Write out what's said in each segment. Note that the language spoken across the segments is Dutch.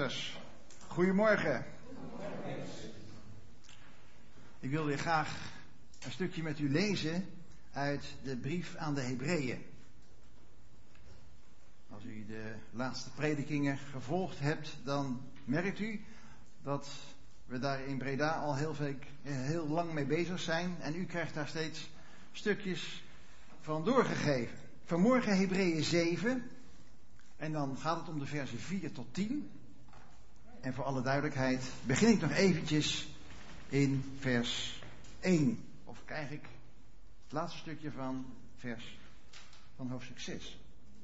zusters, goedemorgen. Ik wil weer graag een stukje met u lezen uit de brief aan de Hebreeën. Als u de laatste predikingen gevolgd hebt, dan merkt u dat we daar in Breda al heel lang mee bezig zijn. En u krijgt daar steeds stukjes van doorgegeven. Vanmorgen Hebreeën 7. En dan gaat het om de versen 4 tot 10. En voor alle duidelijkheid begin ik nog eventjes in vers 1. Of krijg ik het laatste stukje van hoofdstuk 6. Als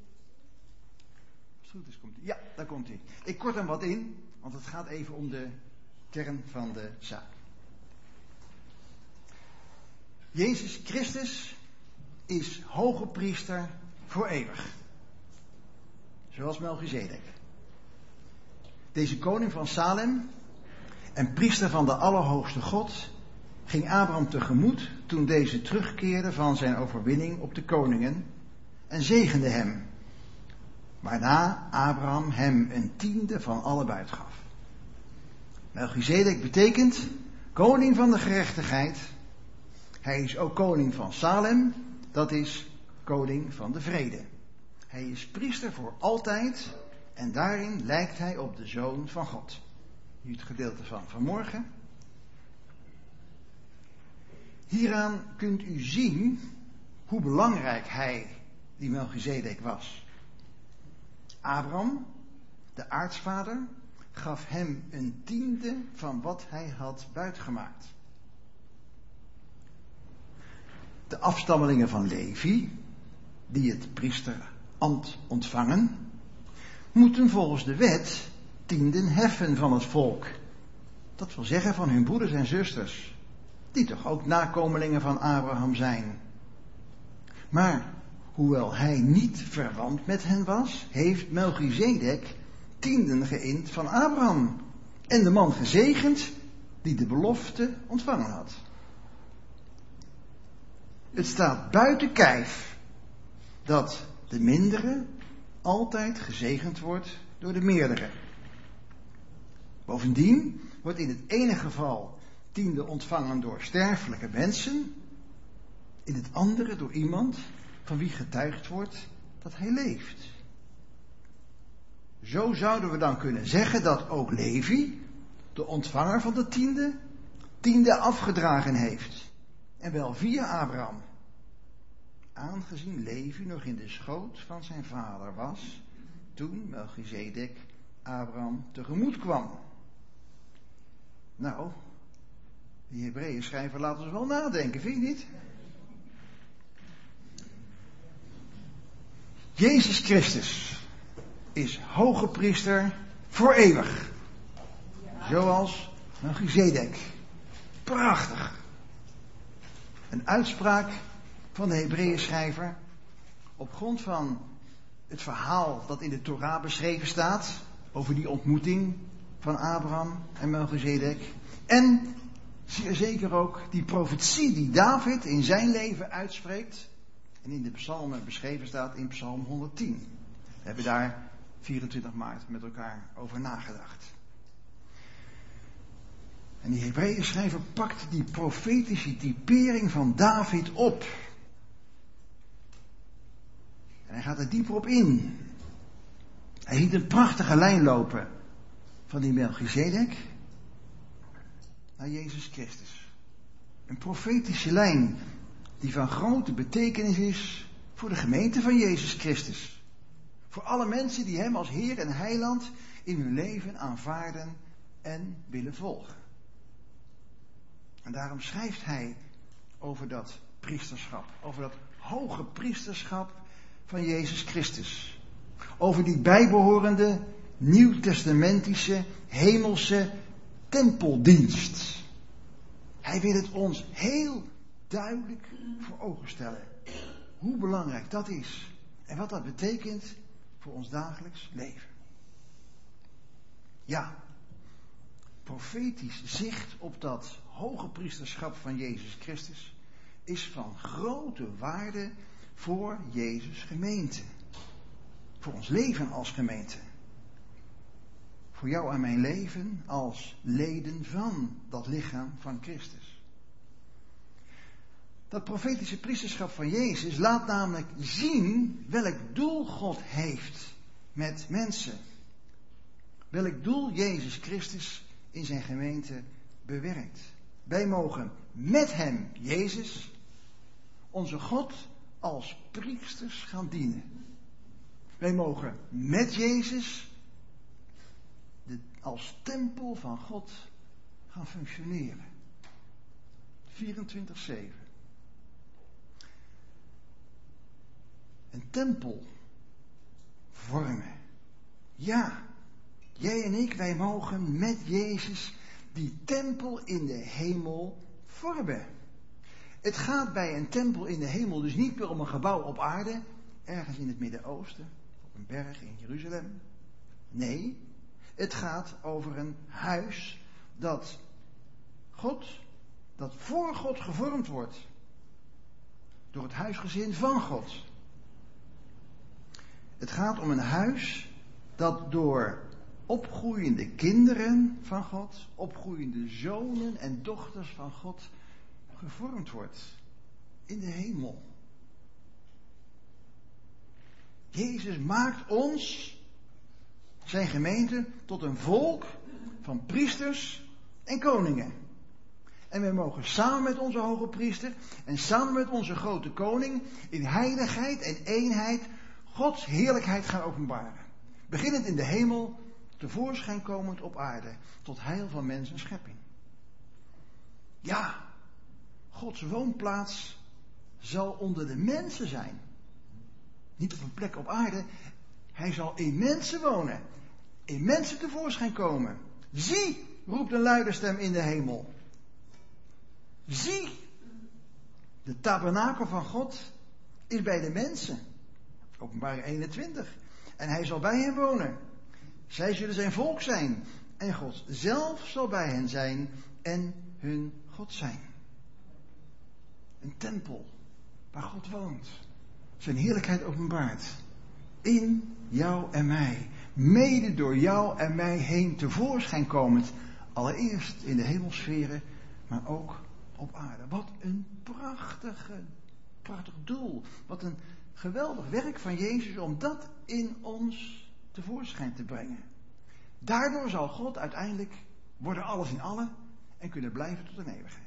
het goed is, komt hij. Ja, daar komt hij. Ik kort hem wat in, want het gaat even om de kern van de zaak. Jezus Christus is hoge priester voor eeuwig. Zoals Melchizedek. Deze koning van Salem en priester van de Allerhoogste God ging Abraham tegemoet toen deze terugkeerde van zijn overwinning op de koningen en zegende hem. Waarna Abraham hem een tiende van alle buit gaf. Melchizedek betekent koning van de gerechtigheid. Hij is ook koning van Salem, dat is koning van de vrede. Hij is priester voor altijd en daarin lijkt hij op de Zoon van God. Nu het gedeelte van vanmorgen. Hieraan kunt u zien hoe belangrijk hij, die Melchizedek, was. Abraham, de aartsvader, gaf hem een tiende van wat hij had buitgemaakt. De afstammelingen van Levi, die het priesterambt ontvangen, moeten volgens de wet tienden heffen van het volk. Dat wil zeggen van hun broeders en zusters, die toch ook nakomelingen van Abraham zijn. Maar hoewel hij niet verwant met hen was, heeft Melchizedek tienden geïnd van Abraham en de man gezegend die de belofte ontvangen had. Het staat buiten kijf dat de mindere altijd gezegend wordt door de meerdere. Bovendien wordt in het ene geval tiende ontvangen door sterfelijke mensen, in het andere door iemand van wie getuigd wordt dat hij leeft. Zo zouden we dan kunnen zeggen dat ook Levi, de ontvanger van de tiende afgedragen heeft. En wel via Abraham. Aangezien Levi nog in de schoot van zijn vader was, toen Melchizedek Abraham tegemoet kwam. Nou, die Hebreeën schrijver laat ons wel nadenken, vind je niet? Jezus Christus is hoge priester voor eeuwig. Zoals Melchizedek. Prachtig. Een uitspraak van de Hebreeën schrijver op grond van het verhaal dat in de Torah beschreven staat over die ontmoeting van Abraham en Melchizedek. En zeer zeker ook die profetie die David in zijn leven uitspreekt en in de psalmen beschreven staat in Psalm 110. We hebben daar 24 maart met elkaar over nagedacht. En die Hebreeën schrijver pakt die profetische typering van David op. En hij gaat er dieper op in. Hij ziet een prachtige lijn lopen van die Melchizedek naar Jezus Christus. Een profetische lijn die van grote betekenis is voor de gemeente van Jezus Christus. Voor alle mensen die hem als Heer en Heiland in hun leven aanvaarden en willen volgen. En daarom schrijft hij over dat priesterschap, over dat hoge priesterschap van Jezus Christus. Over die bijbehorende, nieuwtestamentische, hemelse tempeldienst. Hij wil het ons heel duidelijk voor ogen stellen. Hoe belangrijk dat is. En wat dat betekent voor ons dagelijks leven. Ja, profetisch zicht op dat hoge priesterschap van Jezus Christus is van grote waarde voor Jezus' gemeente. Voor ons leven als gemeente. voor jou en mijn leven als leden van dat lichaam van Christus. Dat profetische priesterschap van Jezus laat namelijk zien welk doel God heeft met mensen. Welk doel Jezus Christus in zijn gemeente bewerkt. Wij mogen met hem, Jezus, onze God als priesters gaan dienen. Wij mogen met Jezus als tempel van God gaan functioneren. 24/7. Een tempel vormen. Ja, jij en ik, wij mogen met Jezus die tempel in de hemel vormen. Het gaat bij een tempel in de hemel dus niet meer om een gebouw op aarde, ergens in het Midden-Oosten, op een berg in Jeruzalem. Nee, het gaat over een huis dat voor God gevormd wordt. Door het huisgezin van God. Het gaat om een huis dat door opgroeiende kinderen van God, opgroeiende zonen en dochters van God gevormd wordt in de hemel. Jezus maakt ons, zijn gemeente, tot een volk van priesters en koningen. En wij mogen samen met onze hoge priester en samen met onze grote koning in heiligheid en eenheid Gods heerlijkheid gaan openbaren. Beginnend in de hemel, tevoorschijn komend op aarde, tot heil van mens en schepping. Ja, Gods woonplaats zal onder de mensen zijn. Niet op een plek op aarde. Hij zal in mensen wonen. In mensen tevoorschijn komen. Zie, roept een luide stem in de hemel. Zie, de tabernakel van God is bij de mensen. Openbaring 21. En hij zal bij hen wonen. Zij zullen zijn volk zijn. En God zelf zal bij hen zijn en hun God zijn. Een tempel waar God woont. Zijn heerlijkheid openbaart. In jou en mij. Mede door jou en mij heen tevoorschijn komend. Allereerst in de hemelsferen, maar ook op aarde. Wat een prachtig doel. Wat een geweldig werk van Jezus om dat in ons tevoorschijn te brengen. Daardoor zal God uiteindelijk worden alles in allen en kunnen blijven tot een eeuwigheid.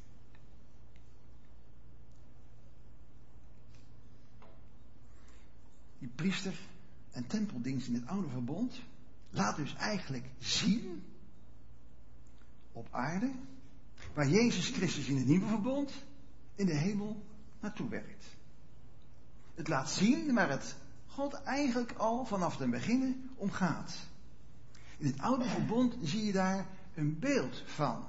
Die priester- en tempeldienst in het oude verbond laat dus eigenlijk zien op aarde waar Jezus Christus in het nieuwe verbond in de hemel naartoe werkt. Het laat zien waar het God eigenlijk al vanaf den beginnen om gaat. In het oude verbond zie je daar een beeld van.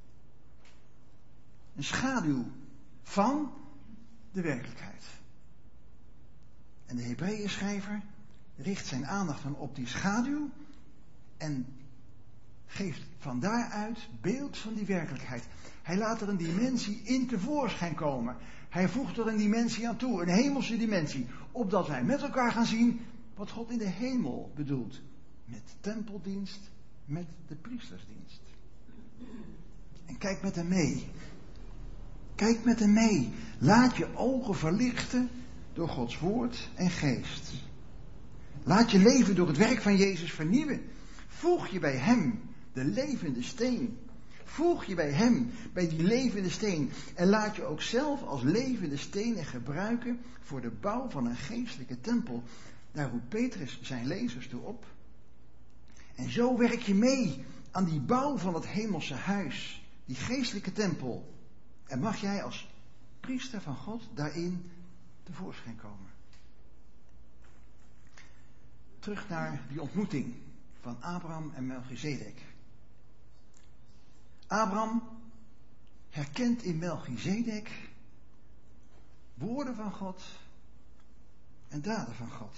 Een schaduw van de werkelijkheid. En de Hebreeënschrijver richt zijn aandacht dan op die schaduw en geeft van daaruit beeld van die werkelijkheid. Hij laat er een dimensie in tevoorschijn komen. Hij voegt er een dimensie aan toe, een hemelse dimensie, opdat wij met elkaar gaan zien wat God in de hemel bedoelt. Met tempeldienst, met de priestersdienst. En kijk met hem mee. Kijk met hem mee. Laat je ogen verlichten door Gods woord en geest. Laat je leven door het werk van Jezus vernieuwen. Voeg je bij hem de levende steen. Voeg je bij hem, bij die levende steen. En laat je ook zelf als levende stenen gebruiken voor de bouw van een geestelijke tempel. Daar roept Petrus zijn lezers toe op. En zo werk je mee aan die bouw van het hemelse huis. Die geestelijke tempel. En mag jij als priester van God daarin tevoorschijn komen. Terug naar die ontmoeting van Abraham en Melchizedek. Abraham herkent in Melchizedek woorden van God en daden van God.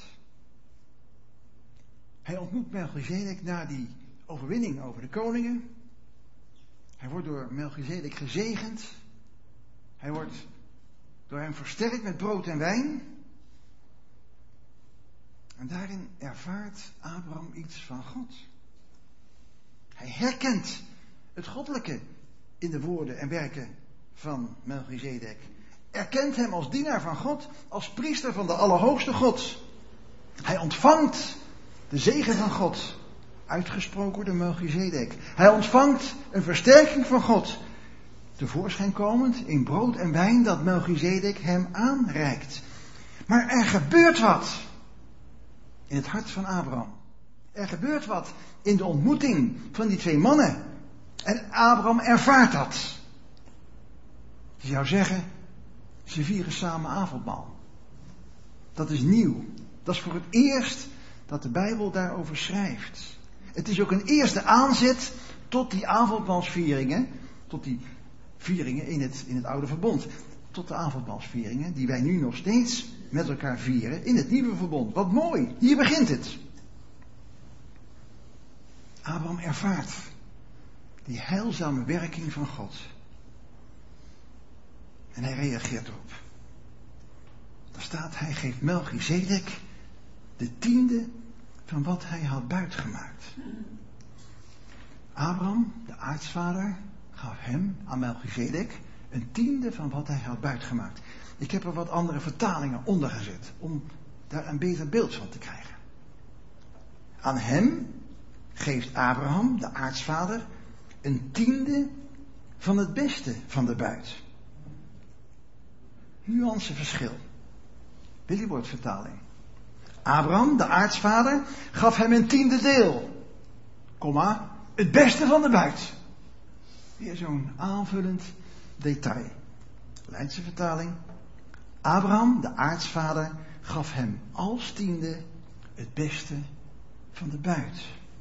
Hij ontmoet Melchizedek na die overwinning over de koningen. Hij wordt door Melchizedek gezegend. Hij wordt door hem versterkt met brood en wijn. En daarin ervaart Abraham iets van God. herkent het goddelijke in de woorden en werken van Melchizedek. Erkent hem als dienaar van God, als priester van de Allerhoogste God. Hij ontvangt de zegen van God, uitgesproken door Melchizedek. Hij ontvangt een versterking van God, tevoorschijn komend in brood en wijn dat Melchizedek hem aanreikt. Maar er gebeurt wat in het hart van Abraham. Er gebeurt wat in de ontmoeting van die twee mannen. En Abraham ervaart dat. Je zou zeggen, ze vieren samen avondmaal. Dat is nieuw. Dat is voor het eerst dat de Bijbel daarover schrijft. Het is ook een eerste aanzet tot die avondmaalsvieringen, tot die vieringen in het oude verbond. Tot de avondmaalsvieringen die wij nu nog steeds met elkaar vieren in het nieuwe verbond. Wat mooi, hier begint het. Abraham ervaart die heilzame werking van God. En hij reageert erop. Daar staat, hij geeft Melchizedek de tiende van wat hij had buitgemaakt. Abraham, de aartsvader, gaf hem, aan Melchizedek, een tiende van wat hij had buitgemaakt. Ik heb er wat andere vertalingen onder gezet, om daar een beter beeld van te krijgen. Aan hem geeft Abraham, de aartsvader, een tiende van het beste van de buit. Nuanceverschil. Willibord-vertaling. Abraham, de aartsvader, gaf hem een tiende deel. Komma, het beste van de buit. Weer zo'n aanvullend detail. Leidse vertaling. Abraham, de aartsvader, gaf hem als tiende het beste van de buit.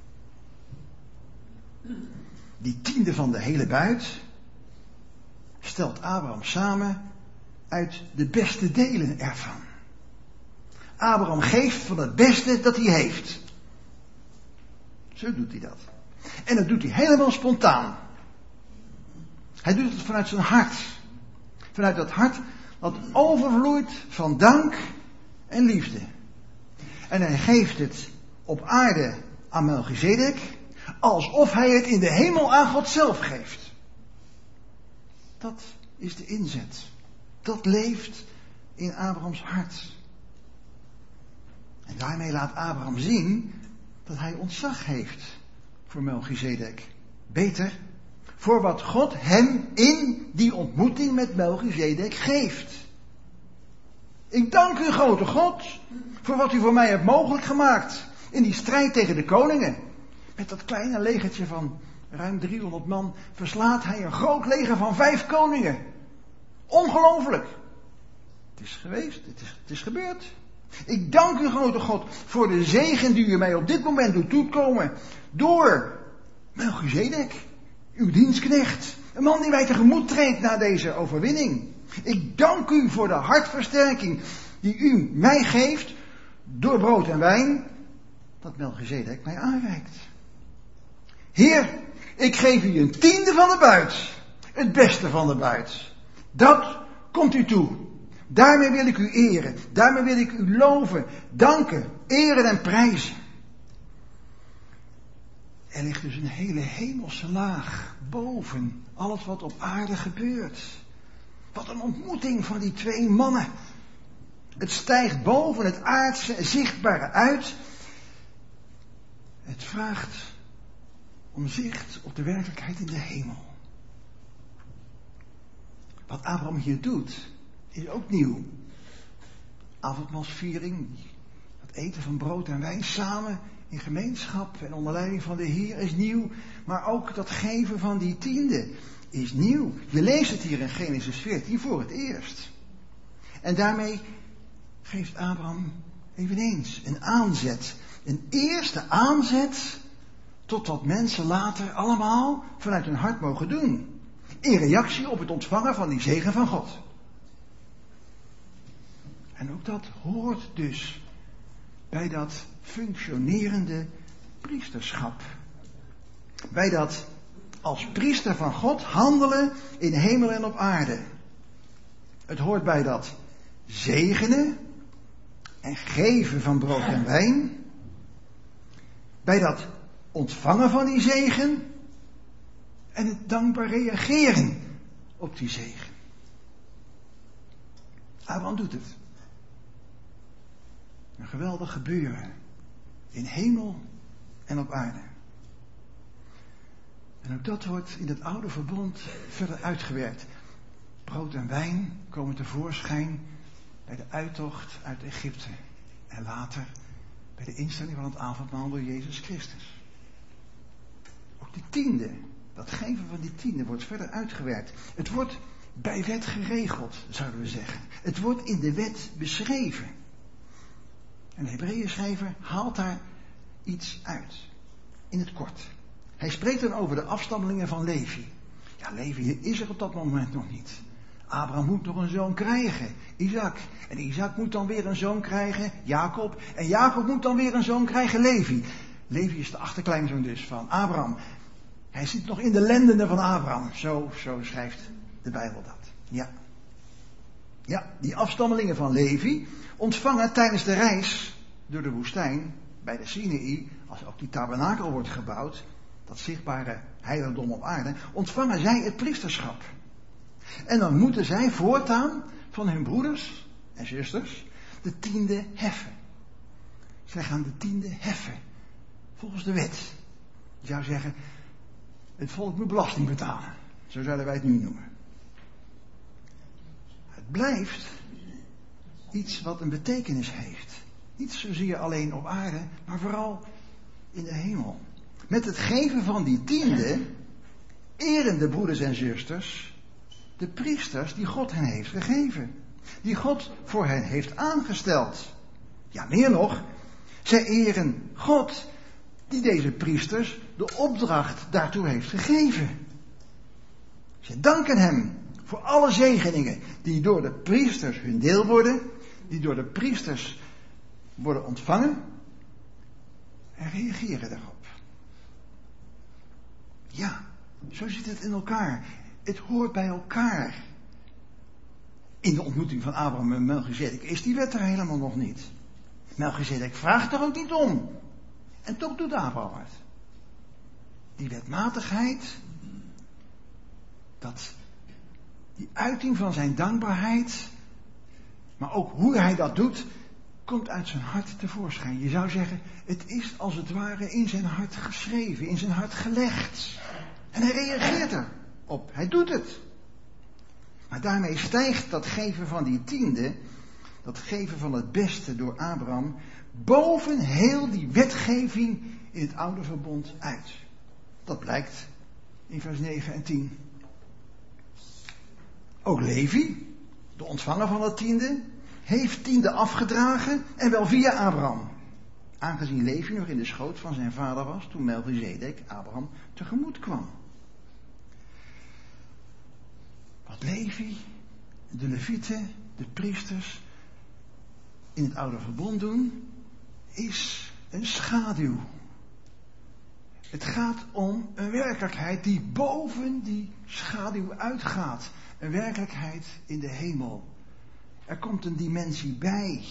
Die tiende van de hele buit stelt Abraham samen uit de beste delen ervan. Abraham geeft van het beste dat hij heeft. Zo doet hij dat. En dat doet hij helemaal spontaan. Hij doet het vanuit zijn hart. Vanuit dat hart dat overvloeit van dank en liefde. En hij geeft het op aarde aan Melchizedek, alsof hij het in de hemel aan God zelf geeft. Dat is de inzet. Dat leeft in Abrahams hart. En daarmee laat Abraham zien dat hij ontzag heeft voor Melchizedek. Beter, voor wat God hem in die ontmoeting met Melchizedek geeft. Ik dank u, grote God, voor wat u voor mij hebt mogelijk gemaakt in die strijd tegen de koningen. Met dat kleine legertje van ruim 300 man verslaat hij een groot leger van 5 koningen. Ongelooflijk. Het is geweest, het is gebeurd. Ik dank u, grote God, voor de zegen die u mij op dit moment doet toekomen. Door Melchizedek, uw dienstknecht. Een man die mij tegemoet treedt na deze overwinning. Ik dank u voor de hartversterking die u mij geeft door brood en wijn, dat Melchizedek mij aanreikt. Heer, ik geef u een tiende van de buit. Het beste van de buit. Dat komt u toe. Daarmee wil ik u eren. Daarmee wil ik u loven, danken, eren en prijzen. Er ligt dus een hele hemelse laag boven alles wat op aarde gebeurt. Wat een ontmoeting van die twee mannen. Het stijgt boven het aardse zichtbare uit. Het vraagt om zicht op de werkelijkheid in de hemel. Wat Abraham hier doet, is ook nieuw. Avondmaalsviering, het eten van brood en wijn samen in gemeenschap en onder leiding van de Heer is nieuw. Maar ook dat geven van die tiende is nieuw. Je leest het hier in Genesis 14 voor het eerst. En daarmee geeft Abraham eveneens een aanzet. Een eerste aanzet tot wat mensen later allemaal vanuit hun hart mogen doen. In reactie op het ontvangen van die zegen van God. En ook dat hoort dus bij dat functionerende priesterschap. Bij dat als priester van God handelen in hemel en op aarde. Het hoort bij dat zegenen en geven van brood en wijn. Bij dat ontvangen van die zegen En het dankbaar reageren op die zegen. Abraham doet het. Een geweldig gebeuren. In hemel en op aarde. En ook dat wordt in het oude verbond verder uitgewerkt. Brood en wijn komen tevoorschijn bij de uittocht uit Egypte. En later bij de instelling van het avondmaal door Jezus Christus. Ook die tiende, dat geven van die tiende wordt verder uitgewerkt. Het wordt bij wet geregeld, zouden we zeggen. Het wordt in de wet beschreven. En de Hebreeënschrijver haalt daar iets uit. In het kort. Hij spreekt dan over de afstammelingen van Levi. Ja, Levi is er op dat moment nog niet. Abraham moet nog een zoon krijgen, Isaac. En Isaac moet dan weer een zoon krijgen, Jacob. En Jacob moet dan weer een zoon krijgen, Levi. Levi is de achterkleinzoon dus van Abraham. Hij zit nog in de lendenen van Abraham. Zo schrijft de Bijbel dat. Ja, die afstammelingen van Levi ontvangen tijdens de reis door de woestijn bij de Sinaï, als ook die tabernakel wordt gebouwd, dat zichtbare heiligdom op aarde, ontvangen zij het priesterschap. En dan moeten zij voortaan van hun broeders en zusters de tiende heffen. Zij gaan de tiende heffen. Volgens de wet. Je zou zeggen, het volk moet belasting betalen. Zo zouden wij het nu noemen. Het blijft iets wat een betekenis heeft. Niet zozeer alleen op aarde, maar vooral in de hemel. Met het geven van die tiende eren de broeders en zusters de priesters die God hen heeft gegeven. Die God voor hen heeft aangesteld. Ja, meer nog. Zij eren God die deze priesters de opdracht daartoe heeft gegeven. Zij danken hem voor alle zegeningen die door de priesters hun deel worden. Die door de priesters worden ontvangen. En reageren daarop. Ja, zo zit het in elkaar. Het hoort bij elkaar. In de ontmoeting van Abraham en Melchizedek is die wet er helemaal nog niet. Melchizedek vraagt er ook niet om. En toch doet Abraham het. Die wetmatigheid, die uiting van zijn dankbaarheid, maar ook hoe hij dat doet, komt uit zijn hart tevoorschijn. Je zou zeggen, het is als het ware in zijn hart geschreven, in zijn hart gelegd. En hij reageert erop, hij doet het. Maar daarmee stijgt dat geven van die tiende, dat geven van het beste door Abraham, boven heel die wetgeving in het oude verbond uit. Dat blijkt in vers 9 en 10. Ook Levi, de ontvanger van het tiende, heeft tiende afgedragen en wel via Abraham. Aangezien Levi nog in de schoot van zijn vader was toen Melchizedek Abraham tegemoet kwam. Wat Levi, de Levieten, de priesters in het oude verbond doen, is een schaduw. Het gaat om een werkelijkheid die boven die schaduw uitgaat. Een werkelijkheid in de hemel. Er komt een dimensie bij.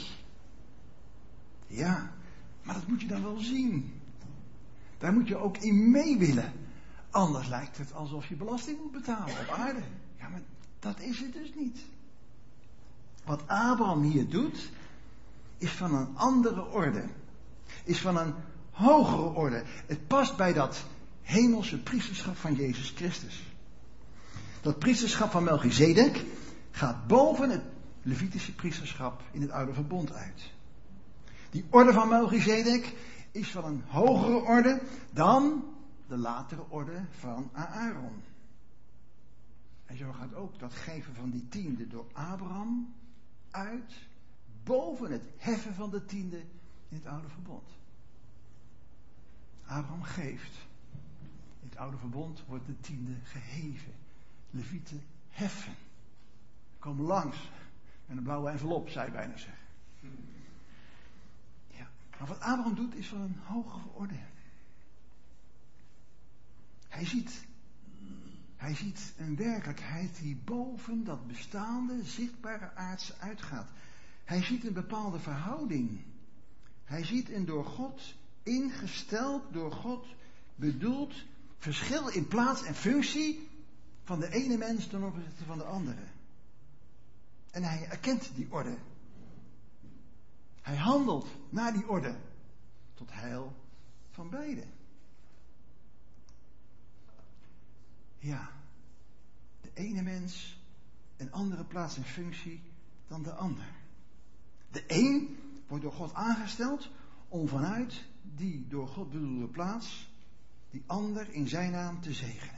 Ja, maar dat moet je dan wel zien. Daar moet je ook in mee willen. Anders lijkt het alsof je belasting moet betalen op aarde. Ja, maar dat is het dus niet. Wat Abraham hier doet, is van een andere orde. Is van een hogere orde. Het past bij dat hemelse priesterschap van Jezus Christus. Dat priesterschap van Melchizedek gaat boven het Levitische priesterschap in het oude verbond uit. Die orde van Melchizedek is van een hogere orde dan de latere orde van Aaron. En zo gaat ook dat geven van die tiende door Abraham uit boven het heffen van de tiende in het oude verbond. Abraham geeft. In het oude verbond wordt de tiende geheven. Levieten heffen. Komen langs. En een blauwe envelop, zou je bijna zeggen. Ja. Maar wat Abraham doet is van een hogere orde. Hij ziet een werkelijkheid die boven dat bestaande, zichtbare aardse uitgaat. Hij ziet een bepaalde verhouding. Hij ziet een door God ingesteld, door God bedoeld verschil in plaats en functie van de ene mens ten opzichte van de andere. En hij erkent die orde. Hij handelt naar die orde. Tot heil van beiden. Ja, de ene mens een andere plaats en functie dan de ander. De een wordt door God aangesteld om vanuit die door God bedoelde plaats die ander in zijn naam te zegenen.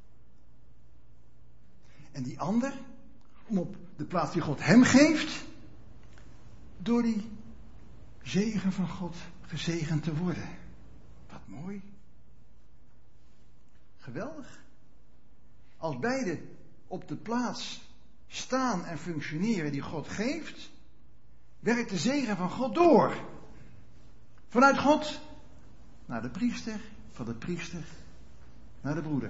En die ander om op de plaats die God hem geeft door die zegen van God gezegend te worden. Wat mooi. Geweldig. Als beide op de plaats staan en functioneren die God geeft, werkt de zegen van God door. Vanuit God naar de priester, van de priester naar de broeder.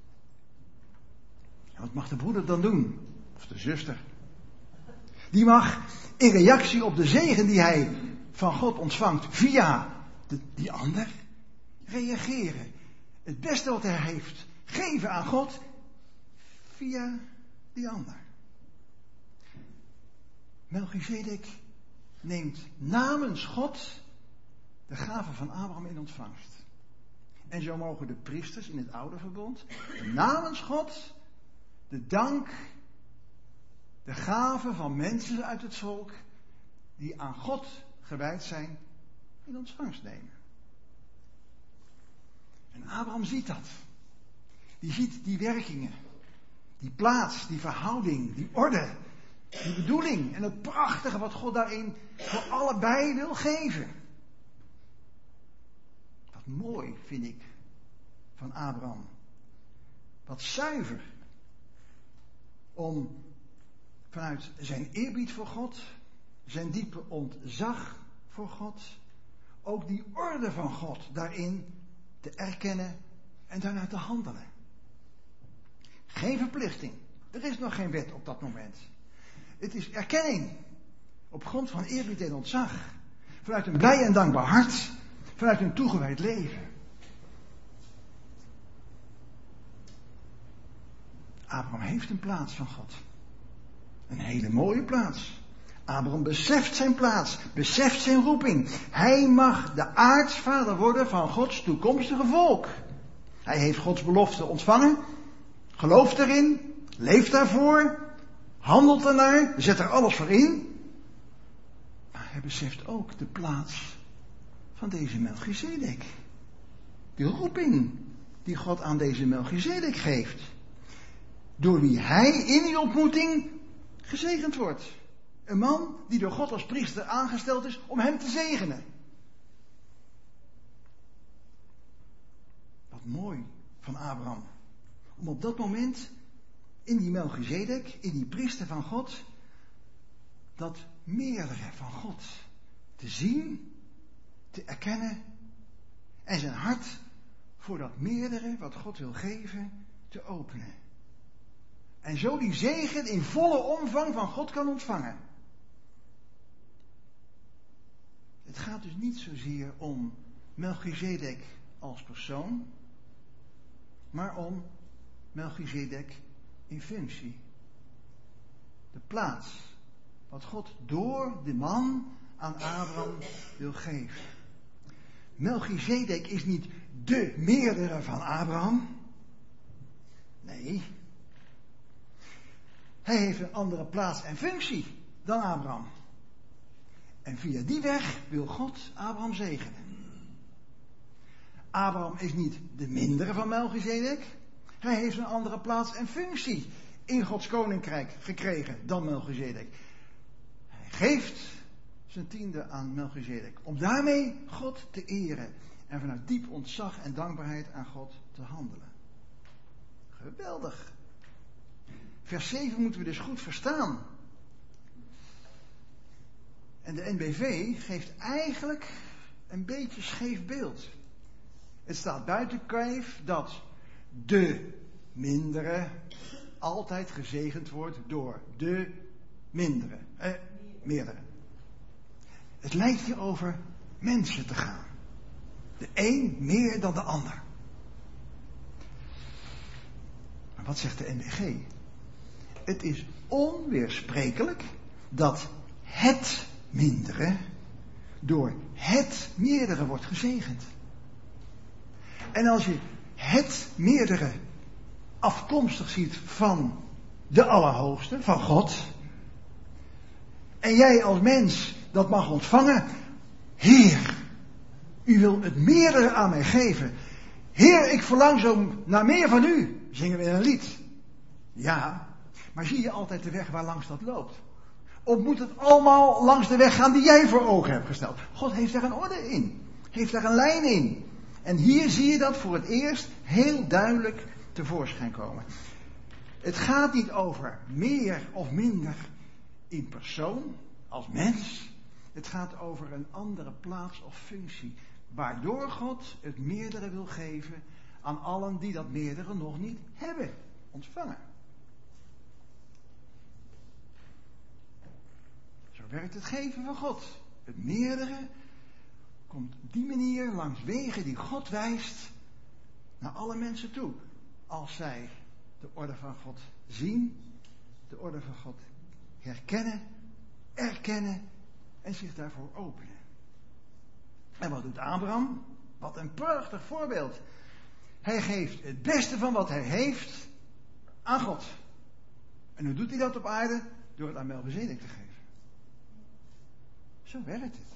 En wat mag de broeder dan doen? Of de zuster? Die mag in reactie op de zegen die hij van God ontvangt via die ander reageren. Het beste wat hij heeft geven aan God via die ander. Melchizedek neemt namens God de gave van Abraham in ontvangst. En zo mogen de priesters in het oude verbond namens God de dank, de gave van mensen uit het volk die aan God gewijd zijn in ontvangst nemen. En Abraham ziet dat. Die ziet die werkingen, die plaats, die verhouding, die orde, die bedoeling en het prachtige wat God daarin voor allebei wil geven. Wat mooi vind ik van Abraham. Wat zuiver. Om vanuit zijn eerbied voor God, zijn diepe ontzag voor God, ook die orde van God daarin te erkennen en daarna te handelen. Geen verplichting. Er is nog geen wet op dat moment. Het is erkenning. Op grond van eerbied en ontzag. Vanuit een blij en dankbaar hart. Vanuit een toegewijd leven. Abraham heeft een plaats van God. Een hele mooie plaats. Abraham beseft zijn plaats. Beseft zijn roeping. Hij mag de aartsvader worden van Gods toekomstige volk. Hij heeft Gods belofte ontvangen. Gelooft erin. Leeft daarvoor. Handelt ernaar. Zet er alles voor in. Maar hij beseft ook de plaats van deze Melchizedek. Die roeping die God aan deze Melchizedek geeft. Door wie hij in die ontmoeting gezegend wordt. Een man die door God als priester aangesteld is om hem te zegenen. Wat mooi van Abraham. Om op dat moment in die Melchizedek, in die priester van God, dat meerdere van God te zien, te erkennen en zijn hart voor dat meerdere wat God wil geven te openen. En zo die zegen in volle omvang van God kan ontvangen. Het gaat dus niet zozeer om Melchizedek als persoon, maar om Melchizedek in functie. De plaats wat God door de man aan Abraham wil geven. Melchizedek is niet de meerdere van Abraham. Nee. Hij heeft een andere plaats en functie dan Abraham. En via die weg wil God Abraham zegenen. Abraham is niet de mindere van Melchizedek. Hij heeft een andere plaats en functie in Gods koninkrijk gekregen dan Melchizedek. Hij geeft zijn tiende aan Melchizedek. Om daarmee God te eren. En vanuit diep ontzag en dankbaarheid aan God te handelen. Geweldig. Vers 7 moeten we dus goed verstaan. En de NBV geeft eigenlijk een beetje scheef beeld. Het staat buiten kijf dat de mindere altijd gezegend wordt door de meerdere. Het lijkt hier over mensen te gaan. De een meer dan de ander. Wat zegt de NBG? Het is onweersprekelijk dat het mindere door het meerdere wordt gezegend. En als je het meerdere afkomstig ziet van de Allerhoogste, van God, en jij als mens dat mag ontvangen, Heer, u wil het meerdere aan mij geven. Heer, ik verlang zo naar meer van u, zingen we in een lied. Ja, maar zie je altijd de weg waar langs dat loopt? Of moet het allemaal langs de weg gaan die jij voor ogen hebt gesteld? God heeft daar een orde in. Heeft daar een lijn in. En hier zie je dat voor het eerst heel duidelijk tevoorschijn komen. Het gaat niet over meer of minder in persoon, als mens. Het gaat over een andere plaats of functie. Waardoor God het meerdere wil geven aan allen die dat meerdere nog niet hebben ontvangen. Zo werkt het geven van God. Het meerdere komt op die manier langs wegen die God wijst naar alle mensen toe. Als zij de orde van God zien, de orde van God herkennen, erkennen en zich daarvoor openen. En wat doet Abraham? Wat een prachtig voorbeeld. Hij geeft het beste van wat hij heeft aan God. En hoe doet hij dat op aarde? Door het aan Melchizedek te geven. Zo werkt het.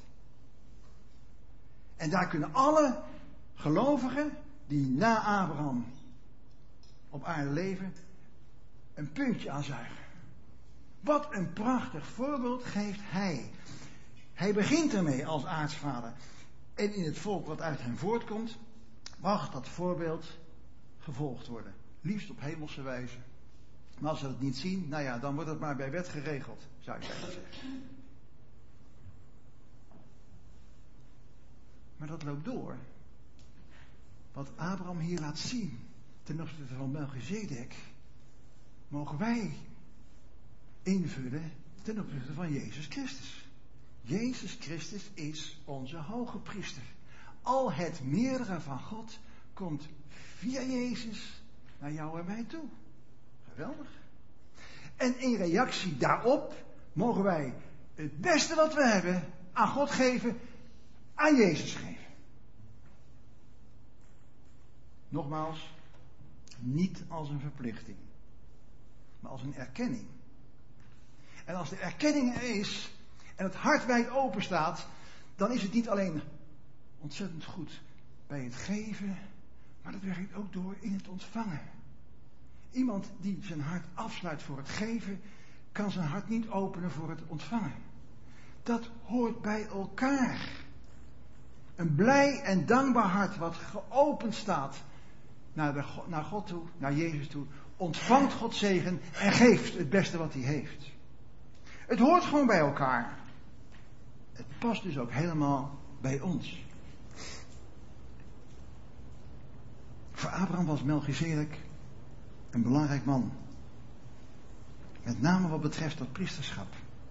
En daar kunnen alle gelovigen die na Abraham op aarde leven een puntje aan zuigen. Wat een prachtig voorbeeld geeft hij. Hij begint ermee als aartsvader. En in het volk wat uit hem voortkomt, mag dat voorbeeld gevolgd worden. Liefst op hemelse wijze. Maar als ze het niet zien, nou ja, dan wordt het maar bij wet geregeld, zou je zeggen. Maar dat loopt door. Wat Abraham hier laat zien, ten opzichte van Melchizedek, mogen wij invullen ten opzichte van Jezus Christus. Jezus Christus is onze hoge priester. Al het meerdere van God komt via Jezus naar jou en mij toe. Geweldig. En in reactie daarop mogen wij het beste wat we hebben aan God geven, aan Jezus geven. Nogmaals, niet als een verplichting, maar als een erkenning. En als de erkenning er is en het hart wijd open staat, dan is het niet alleen ontzettend goed bij het geven, maar dat werkt ook door in het ontvangen. Iemand die zijn hart afsluit voor het geven, kan zijn hart niet openen voor het ontvangen. Dat hoort bij elkaar. Een blij en dankbaar hart wat geopend staat naar God toe, naar Jezus toe, ontvangt Gods zegen en geeft het beste wat hij heeft. Het hoort gewoon bij elkaar. Het past dus ook helemaal bij ons. Voor Abraham was Melchizedek een belangrijk man. Met name wat betreft dat priesterschap.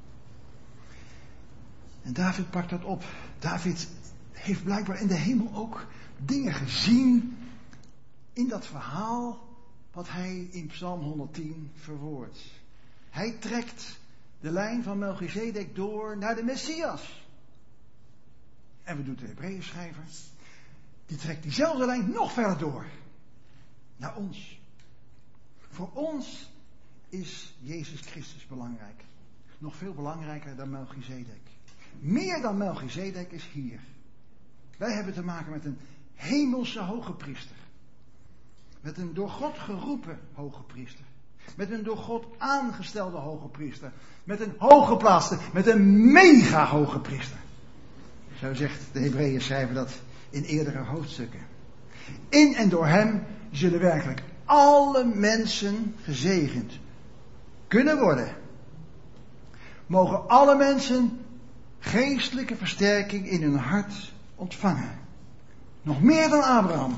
En David pakt dat op. David heeft blijkbaar in de hemel ook dingen gezien in dat verhaal wat hij in Psalm 110 verwoordt. Hij trekt de lijn van Melchizedek door naar de Messias. En wat doet de Hebreeënschrijver? Die trekt diezelfde lijn nog verder door. Naar ons. Voor ons is Jezus Christus belangrijk. Nog veel belangrijker dan Melchizedek. Meer dan Melchizedek is hier. Wij hebben te maken met een hemelse hoge priester. Met een door God geroepen hoge priester. Met een door God aangestelde hoge priester. Met een hooggeplaatste, met een mega hoge priester. Zo zegt de Hebreeënschrijver dat in eerdere hoofdstukken. In en door hem zullen werkelijk alle mensen gezegend kunnen worden. Mogen alle mensen geestelijke versterking in hun hart ontvangen. Nog meer dan Abraham.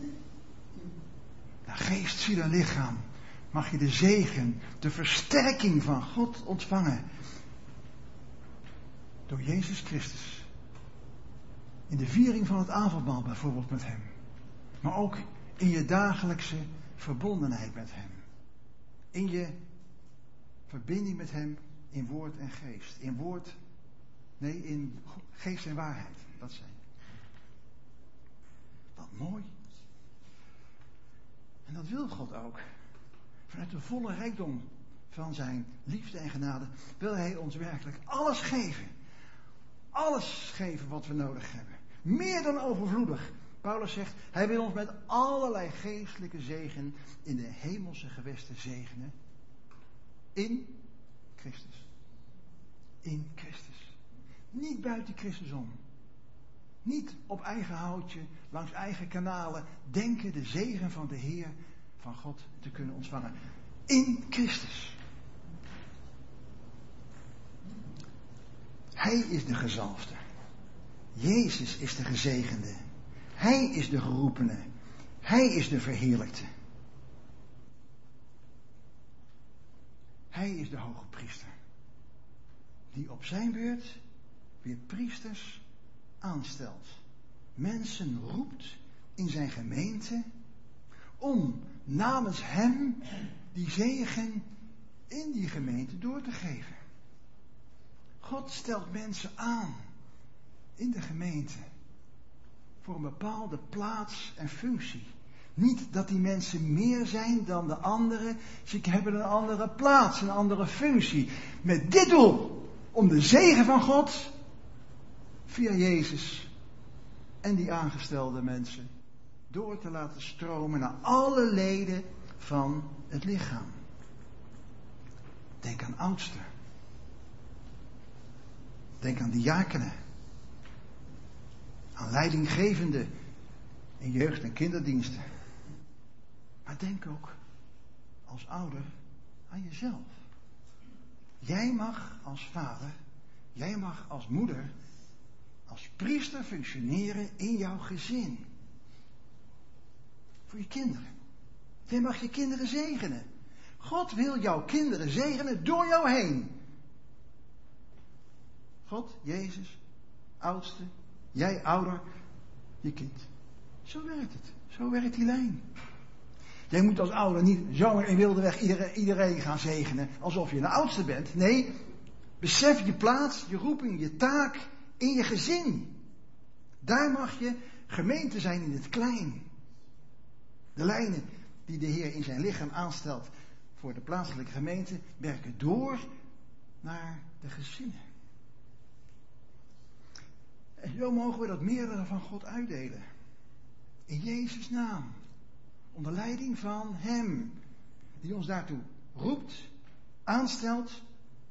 Naar geest, ziel en lichaam mag je de zegen, de versterking van God ontvangen. Door Jezus Christus. In de viering van het avondmaal bijvoorbeeld met hem. Maar ook in je dagelijkse verbondenheid met hem. in je verbinding met hem in woord en geest. In geest en waarheid. Dat zijn. Wat mooi. En dat wil God ook. Vanuit de volle rijkdom van zijn liefde en genade wil hij ons werkelijk alles geven. Alles geven wat we nodig hebben. Meer dan overvloedig. Paulus zegt, hij wil ons met allerlei geestelijke zegen in de hemelse gewesten zegenen. In Christus. In Christus. Niet buiten Christus om. Niet op eigen houtje, langs eigen kanalen, denken de zegen van de Heer, van God, te kunnen ontvangen. In Christus. Hij is de gezalfde. Jezus is de gezegende. Hij is de geroepene. Hij is de verheerlijkte. Hij is de hoge priester. Die op zijn beurt weer priesters aanstelt. Mensen roept in zijn gemeente om namens hem die zegen in die gemeente door te geven. God stelt mensen aan in de gemeente voor een bepaalde plaats en functie. Niet dat die mensen meer zijn dan de anderen. Ze hebben een andere plaats, een andere functie. Met dit doel, om de zegen van God via Jezus en die aangestelde mensen door te laten stromen naar alle leden van het lichaam. Denk aan oudsten. Denk aan diakenen. Aan leidinggevenden in jeugd- en kinderdiensten. Maar denk ook als ouder aan jezelf. Jij mag als vader, jij mag als moeder, als priester functioneren in jouw gezin. Voor je kinderen. Jij mag je kinderen zegenen. God wil jouw kinderen zegenen door jou heen. God, Jezus, oudste, jij ouder, je kind. Zo werkt het. Zo werkt die lijn. Jij moet als ouder niet zomaar in wilde weg iedereen gaan zegenen alsof je de oudste bent. Nee, besef je plaats, je roeping, je taak in je gezin. Daar mag je gemeente zijn in het klein. De lijnen die de Heer in zijn lichaam aanstelt voor de plaatselijke gemeente werken door naar de gezinnen. En zo mogen we dat meerdere van God uitdelen. In Jezus' naam. Onder leiding van Hem. Die ons daartoe roept, aanstelt,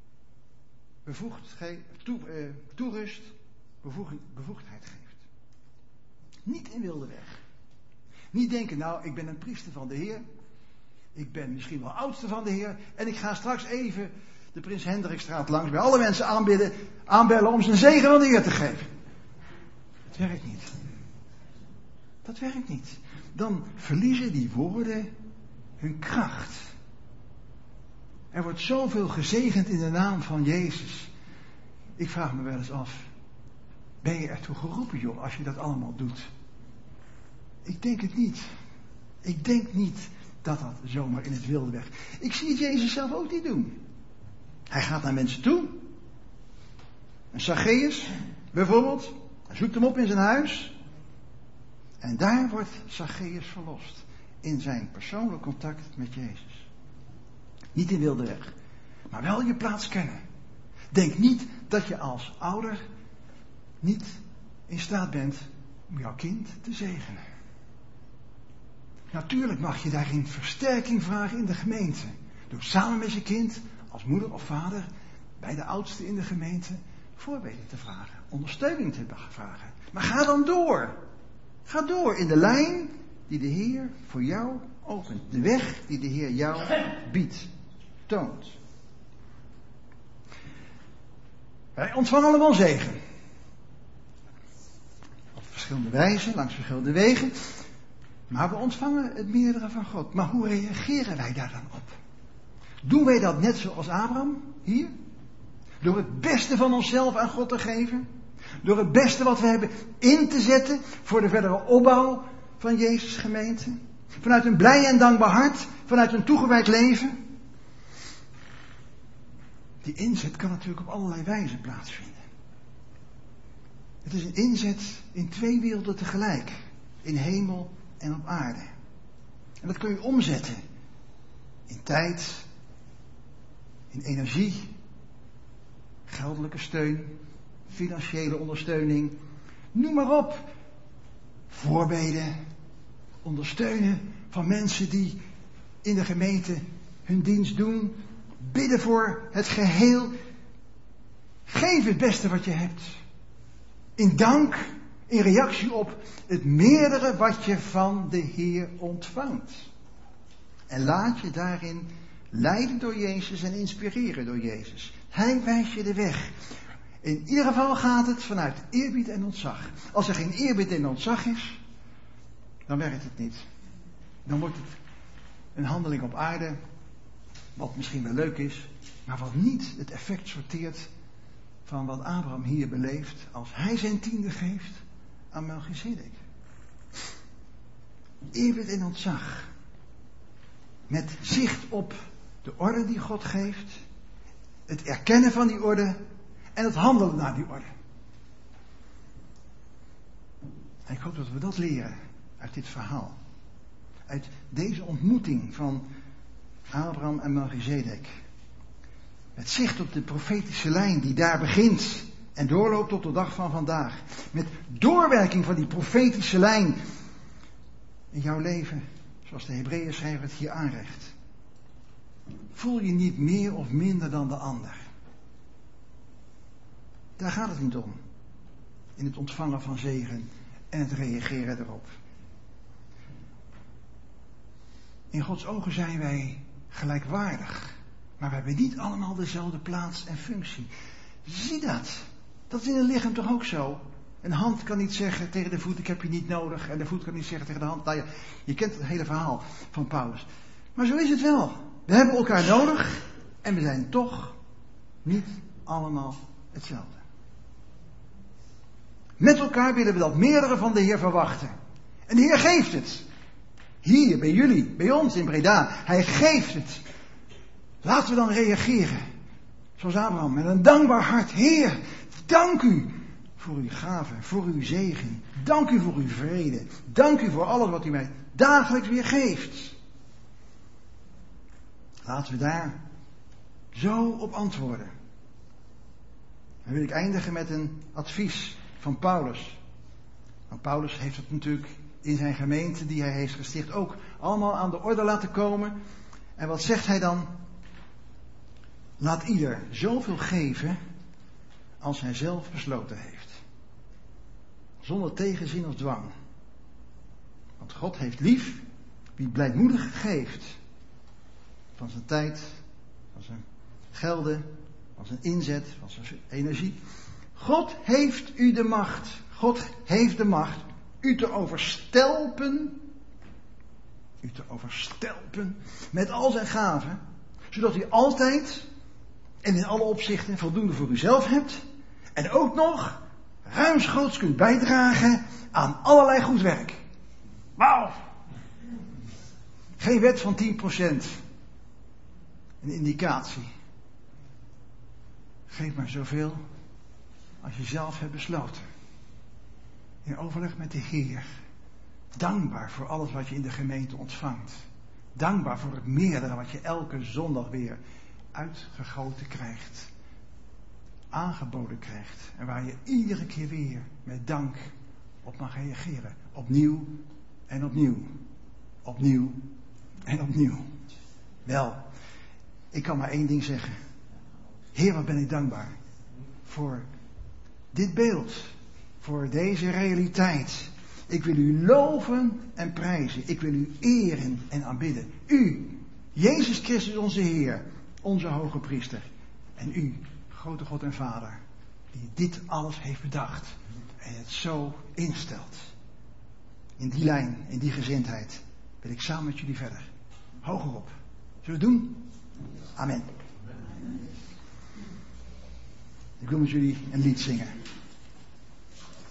toerust, bevoegdheid geeft. Niet in wilde weg. Niet denken, nou, ik ben een priester van de Heer. Ik ben misschien wel oudste van de Heer. En ik ga straks even de Prins Hendrikstraat langs bij alle mensen aanbellen om zijn zegen van de Heer te geven. Dat werkt niet. Dat werkt niet. Dan verliezen die woorden hun kracht. Er wordt zoveel gezegend in de naam van Jezus. Ik vraag me wel eens af. Ben je ertoe geroepen, joh, als je dat allemaal doet? Ik denk het niet. Ik denk niet dat dat zomaar in het wilde weg. Ik zie het Jezus zelf ook niet doen. Hij gaat naar mensen toe. Een Zacchaeus, bijvoorbeeld. Hij zoekt hem op in zijn huis. En daar wordt Zacchaeus verlost. In zijn persoonlijk contact met Jezus. Niet in wilde weg. Maar wel je plaats kennen. Denk niet dat je als ouder niet in staat bent om jouw kind te zegenen. Natuurlijk mag je daarin versterking vragen in de gemeente. Door samen met je kind, als moeder of vader, bij de oudste in de gemeente, voorbeelden te vragen. Ondersteuning te vragen. Maar ga dan door. Ga door in de lijn die de Heer voor jou opent. De weg die de Heer jou biedt. Toont. Wij ontvangen allemaal zegen. Op verschillende wijzen, langs verschillende wegen. Maar we ontvangen het meerdere van God. Maar hoe reageren wij daar dan op? Doen wij dat net zoals Abraham hier? Door het beste van onszelf aan God te geven? Door het beste wat we hebben in te zetten voor de verdere opbouw van Jezus' gemeente? Vanuit een blij en dankbaar hart? Vanuit een toegewijd leven? Die inzet kan natuurlijk op allerlei wijzen plaatsvinden. Het is een inzet in 2 werelden tegelijk. In hemel en op aarde. En dat kun je omzetten. In tijd. In energie. Geldelijke steun. Financiële ondersteuning. Noem maar op. Voorbeden. Ondersteunen van mensen die in de gemeente hun dienst doen. Bidden voor het geheel. Geef het beste wat je hebt. In dank, in reactie op het meerdere wat je van de Heer ontvangt. En laat je daarin leiden door Jezus en inspireren door Jezus. Hij wijst je de weg. In ieder geval gaat het vanuit eerbied en ontzag. Als er geen eerbied en ontzag is, dan werkt het niet. Dan wordt het een handeling op aarde, wat misschien wel leuk is, maar wat niet het effect sorteert van wat Abraham hier beleeft als hij zijn tiende geeft aan Melchizedek. Eerbied en ontzag. Met zicht op de orde die God geeft, het erkennen van die orde en het handelen naar die orde. En ik hoop dat we dat leren uit dit verhaal. Uit deze ontmoeting van Abraham en Melchizedek. Met zicht op de profetische lijn die daar begint en doorloopt tot de dag van vandaag. Met doorwerking van die profetische lijn in jouw leven, zoals de Hebreeënschrijver het hier aanrecht. Voel je niet meer of minder dan de ander. Daar gaat het niet om. In het ontvangen van zegen en het reageren erop. In Gods ogen zijn wij gelijkwaardig. Maar we hebben niet allemaal dezelfde plaats en functie. Zie dat. Dat is in een lichaam toch ook zo. Een hand kan niet zeggen tegen de voet, ik heb je niet nodig. En de voet kan niet zeggen tegen de hand. Nou ja, je kent het hele verhaal van Paulus. Maar zo is het wel. We hebben elkaar nodig. En we zijn toch niet allemaal hetzelfde. Met elkaar willen we dat meerdere van de Heer verwachten. En de Heer geeft het. Hier, bij jullie, bij ons in Breda. Hij geeft het. Laten we dan reageren. Zoals Abraham, met een dankbaar hart. Heer, dank u voor uw gave, voor uw zegen. Dank u voor uw vrede. Dank u voor alles wat u mij dagelijks weer geeft. Laten we daar zo op antwoorden. Dan wil ik eindigen met een advies van Paulus. Want Paulus heeft het natuurlijk in zijn gemeente die hij heeft gesticht ook allemaal aan de orde laten komen. En wat zegt hij dan? Laat ieder zoveel geven als hij zelf besloten heeft. Zonder tegenzin of dwang. Want God heeft lief wie blijmoedig geeft. Van zijn tijd, van zijn gelden, van zijn inzet, van zijn energie. God heeft u de macht. God heeft de macht u te overstelpen. U te overstelpen met al zijn gaven. Zodat u altijd en in alle opzichten voldoende voor uzelf hebt. En ook nog ruimschoots kunt bijdragen aan allerlei goed werk. Wauw! Geen wet van 10%. Een indicatie. Geef maar zoveel als je zelf hebt besloten. In overleg met de Heer. Dankbaar voor alles wat je in de gemeente ontvangt. Dankbaar voor het meerdere wat je elke zondag weer uitgegoten krijgt. Aangeboden krijgt. En waar je iedere keer weer met dank op mag reageren. Opnieuw en opnieuw. Opnieuw en opnieuw. Wel, ik kan maar één ding zeggen. Heer, wat ben ik dankbaar voor dit beeld. Voor deze realiteit. Ik wil u loven en prijzen. Ik wil u eren en aanbidden. U, Jezus Christus onze Heer, onze hoge priester. En u, grote God en Vader, die dit alles heeft bedacht. En het zo instelt. In die lijn, in die gezindheid, wil ik samen met jullie verder. Hogerop. Zullen we het doen? Amen. Ik wil met jullie een lied zingen.